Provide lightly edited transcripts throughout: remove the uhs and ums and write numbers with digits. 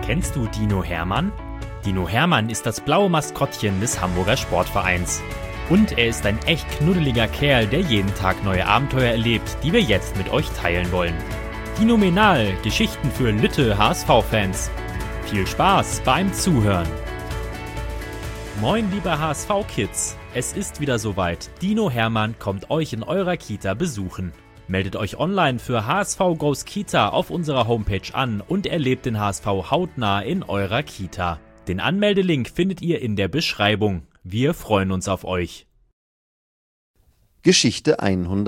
Kennst du Dino Hermann? Dino Hermann ist das blaue Maskottchen des Hamburger Sportvereins. Und er ist ein echt knuddeliger Kerl, der jeden Tag neue Abenteuer erlebt, die wir jetzt mit euch teilen wollen. Dinomenal, Geschichten für Lütte HSV-Fans. Viel Spaß beim Zuhören. Moin liebe HSV-Kids, es ist wieder soweit. Dino Hermann kommt euch in eurer Kita besuchen. Meldet euch online für HSV Goes Kita auf unserer Homepage an und erlebt den HSV hautnah in eurer Kita. Den Anmeldelink findet ihr in der Beschreibung. Wir freuen uns auf euch. Geschichte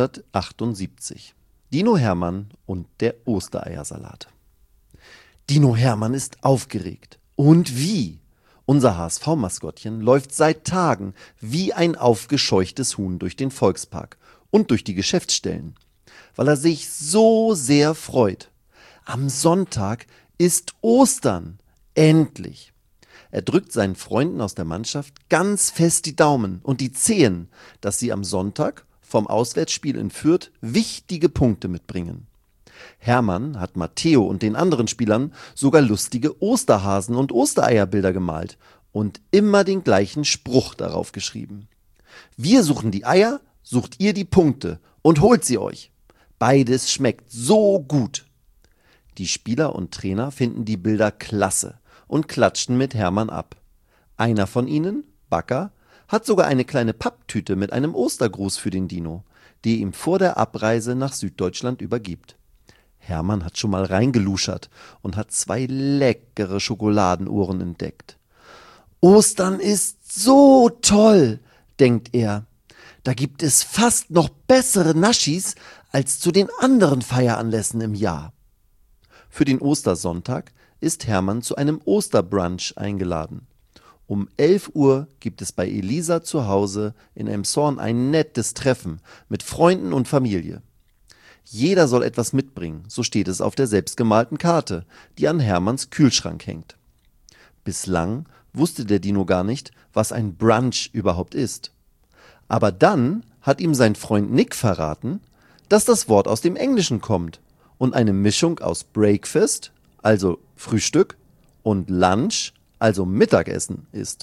178. Dino Hermann und der Ostereiersalat. Dino Hermann ist aufgeregt. Und wie? Unser HSV-Maskottchen läuft seit Tagen wie ein aufgescheuchtes Huhn durch den Volkspark und durch die Geschäftsstellen, weil er sich so sehr freut. Am Sonntag ist Ostern. Endlich. Er drückt seinen Freunden aus der Mannschaft ganz fest die Daumen und die Zehen, dass sie am Sonntag vom Auswärtsspiel in Fürth wichtige Punkte mitbringen. Hermann hat Matteo und den anderen Spielern sogar lustige Osterhasen und Ostereierbilder gemalt und immer den gleichen Spruch darauf geschrieben. Wir suchen die Eier, sucht ihr die Punkte und holt sie euch. Beides schmeckt so gut. Die Spieler und Trainer finden die Bilder klasse und klatschen mit Hermann ab. Einer von ihnen, Backer, hat sogar eine kleine Papptüte mit einem Ostergruß für den Dino, die ihm vor der Abreise nach Süddeutschland übergibt. Hermann hat schon mal reingeluschert und hat 2 leckere Schokoladenuhren entdeckt. Ostern ist so toll, denkt er. Da gibt es fast noch bessere Naschis als zu den anderen Feieranlässen im Jahr. Für den Ostersonntag ist Hermann zu einem Osterbrunch eingeladen. Um 11 Uhr gibt es bei Elisa zu Hause in Elmshorn ein nettes Treffen mit Freunden und Familie. Jeder soll etwas mitbringen, so steht es auf der selbstgemalten Karte, die an Hermanns Kühlschrank hängt. Bislang wusste der Dino gar nicht, was ein Brunch überhaupt ist. Aber dann hat ihm sein Freund Nick verraten, dass das Wort aus dem Englischen kommt und eine Mischung aus Breakfast, also Frühstück, und Lunch, also Mittagessen, ist.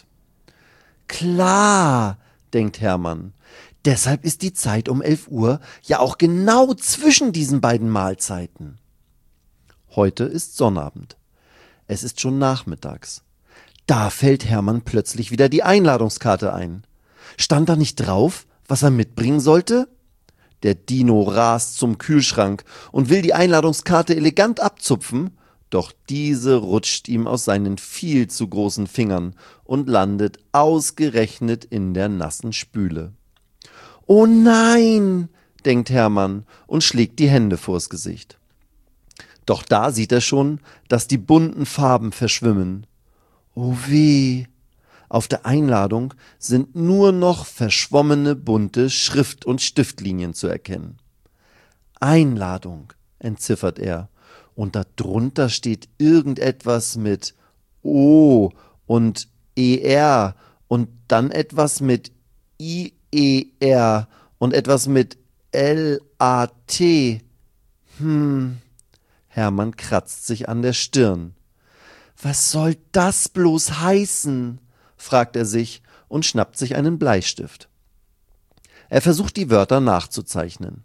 Klar, denkt Hermann, deshalb ist die Zeit um 11 Uhr ja auch genau zwischen diesen beiden Mahlzeiten. Heute ist Sonnabend. Es ist schon nachmittags. Da fällt Hermann plötzlich wieder die Einladungskarte ein. Stand da nicht drauf, was er mitbringen sollte? Der Dino rast zum Kühlschrank und will die Einladungskarte elegant abzupfen, doch diese rutscht ihm aus seinen viel zu großen Fingern und landet ausgerechnet in der nassen Spüle. »Oh nein«, denkt Hermann und schlägt die Hände vors Gesicht. Doch da sieht er schon, dass die bunten Farben verschwimmen. Oh weh! Auf der Einladung sind nur noch verschwommene bunte Schrift- und Stiftlinien zu erkennen. Einladung, entziffert er, und darunter steht irgendetwas mit O und ER und dann etwas mit IER und etwas mit LAT. Hermann kratzt sich an der Stirn. Was soll das bloß heißen? Fragt er sich und schnappt sich einen Bleistift. Er versucht die Wörter nachzuzeichnen.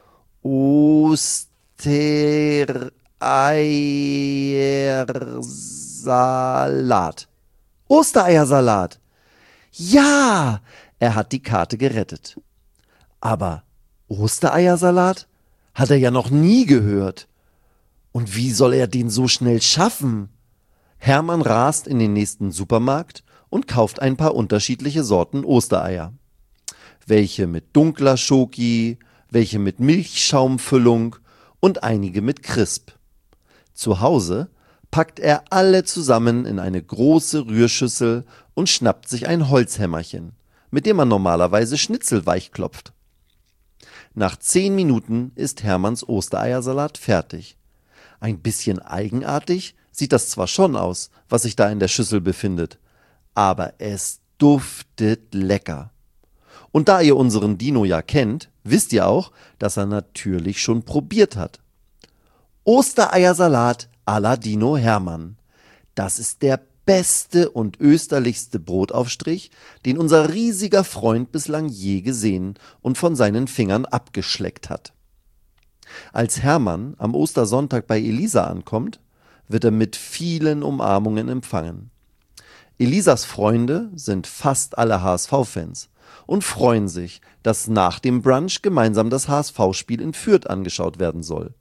Ostereiersalat. Ostereiersalat. Ja, er hat die Karte gerettet. Aber Ostereiersalat hat er ja noch nie gehört. Und wie soll er den so schnell schaffen? Hermann rast in den nächsten Supermarkt und kauft ein paar unterschiedliche Sorten Ostereier. Welche mit dunkler Schoki, welche mit Milchschaumfüllung und einige mit Crisp. Zu Hause packt er alle zusammen in eine große Rührschüssel und schnappt sich ein Holzhämmerchen, mit dem man normalerweise Schnitzel weichklopft. Nach 10 Minuten ist Hermanns Ostereiersalat fertig. Ein bisschen eigenartig sieht das zwar schon aus, was sich da in der Schüssel befindet, aber es duftet lecker. Und da ihr unseren Dino ja kennt, wisst ihr auch, dass er natürlich schon probiert hat. Ostereiersalat à la Dino Hermann. das ist der beste und österlichste Brotaufstrich, den unser riesiger Freund bislang je gesehen und von seinen Fingern abgeschleckt hat. Als Hermann am Ostersonntag bei Elisa ankommt, wird er mit vielen Umarmungen empfangen. Elisas Freunde sind fast alle HSV-Fans und freuen sich, dass nach dem Brunch gemeinsam das HSV-Spiel in Fürth angeschaut werden soll.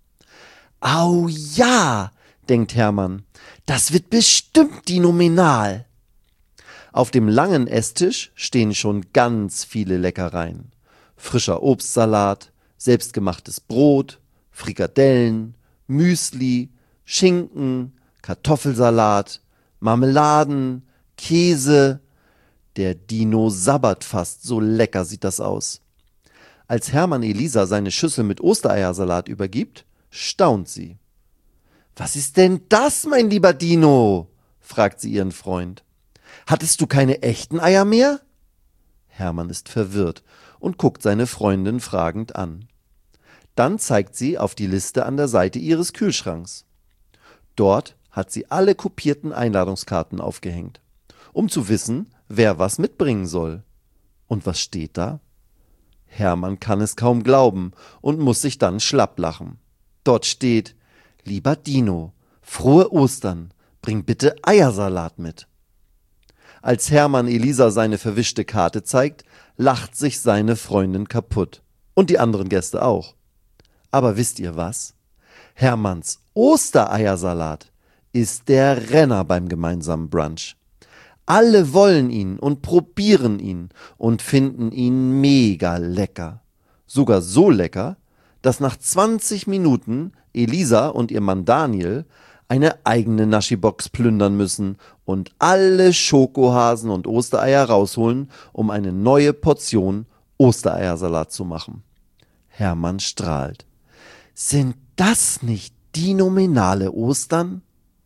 »Au ja«, denkt Hermann, »das wird bestimmt phänomenal.« Auf dem langen Esstisch stehen schon ganz viele Leckereien. Frischer Obstsalat, selbstgemachtes Brot, Frikadellen, Müsli, Schinken, Kartoffelsalat, Marmeladen, Käse. Der Dino sabbert fast, so lecker sieht das aus. Als Hermann Elisa seine Schüssel mit Ostereiersalat übergibt, staunt sie. »Was ist denn das, mein lieber Dino?« fragt sie ihren Freund. »Hattest du keine echten Eier mehr?« Hermann ist verwirrt und guckt seine Freundin fragend an. Dann zeigt sie auf die Liste an der Seite ihres Kühlschranks. Dort hat sie alle kopierten Einladungskarten aufgehängt, um zu wissen, wer was mitbringen soll. Und was steht da? Hermann kann es kaum glauben und muss sich dann schlapp lachen. Dort steht: »Lieber Dino, frohe Ostern, bring bitte Eiersalat mit.« Als Hermann Elisa seine verwischte Karte zeigt, lacht sich seine Freundin kaputt. Und die anderen Gäste auch. Aber wisst ihr was? Hermanns Ostereiersalat ist der Renner beim gemeinsamen Brunch. Alle wollen ihn und probieren ihn und finden ihn mega lecker. Sogar so lecker, dass nach 20 Minuten Elisa und ihr Mann Daniel eine eigene Naschi-Box plündern müssen und alle Schokohasen und Ostereier rausholen, um eine neue Portion Ostereiersalat zu machen. Hermann strahlt. Sind das nicht phänomenale Ostern?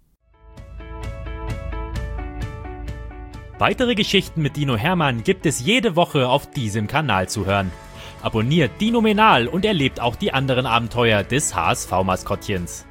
Weitere Geschichten mit Dino Hermann gibt es jede Woche auf diesem Kanal zu hören. Abonniert Dinomenal und erlebt auch die anderen Abenteuer des HSV-Maskottchens.